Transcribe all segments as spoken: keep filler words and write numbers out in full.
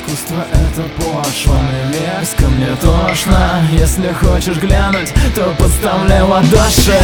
Искусство — это пошлый мерзко, мне тошно. Если хочешь глянуть, то подставляй ладоши.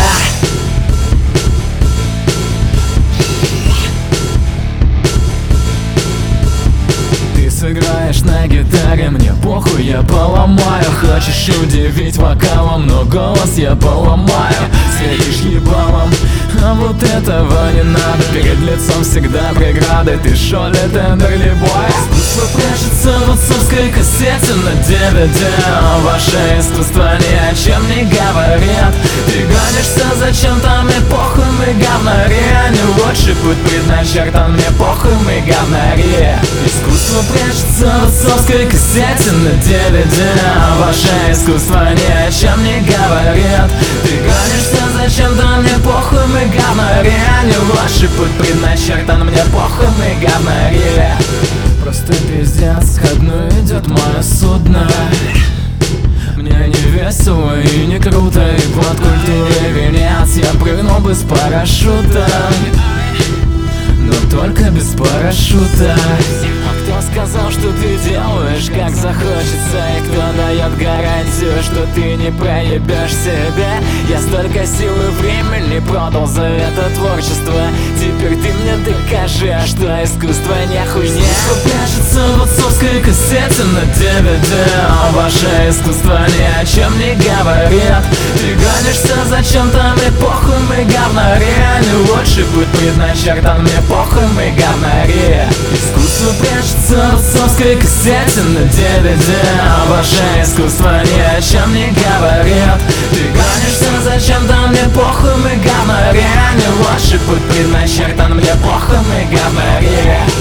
Ты сыграешь на гитаре, мне похуй, я поломаю. Хочешь удивить вокалом, но голос я поломаю. Светишь ебалом, а вот этого не надо. Перед лицом всегда преграды, ты шо ли тендер ли бой? Искусство прячется в отцовской кассете на ди ви ди. Ваше искусство ни о чем не говорят. Ты гонишься зачем-то, мне похуй, мы говнари. Не лучший путь предначертан, мне похуй, мы говнари. Искусство прячется в отцовской кассете на ди ви ди. Ваше искусство ни о чем не говорят. Ты гонишься зачем-то, мне похуй, мы говнари. Не лучший путь предначертан, мне похуй, мы говнари. Просто пиздец, ко дну идет мое судно. Мне не весело и не круто, и под культурой венец я прыгнул бы с парашюта, но только без парашюта. А кто сказал, что ты делаешь, как захочется? И кто дает гарантию, что ты не проебешь себе? Я столько сил и времени продал за это творчество. Теперь ты мне докажи, что искусство не хуйня. Искусство прячется в отцовской кассете на ди ви ди. Ваше искусство ни о чем не говорят. Ты гонишься зачем-то, мне похуй, мы говнари. Не лучший путь предначертан, мне похуй, мы говнари. Искусство прячется в отцовской кассете на ди ви ди. Ваше искусство ни о чем не говорят. Ты гонишься зачем-то, мне похуй, мы говнари. Не лучший путь предначертан, мне похуй, мы говнари.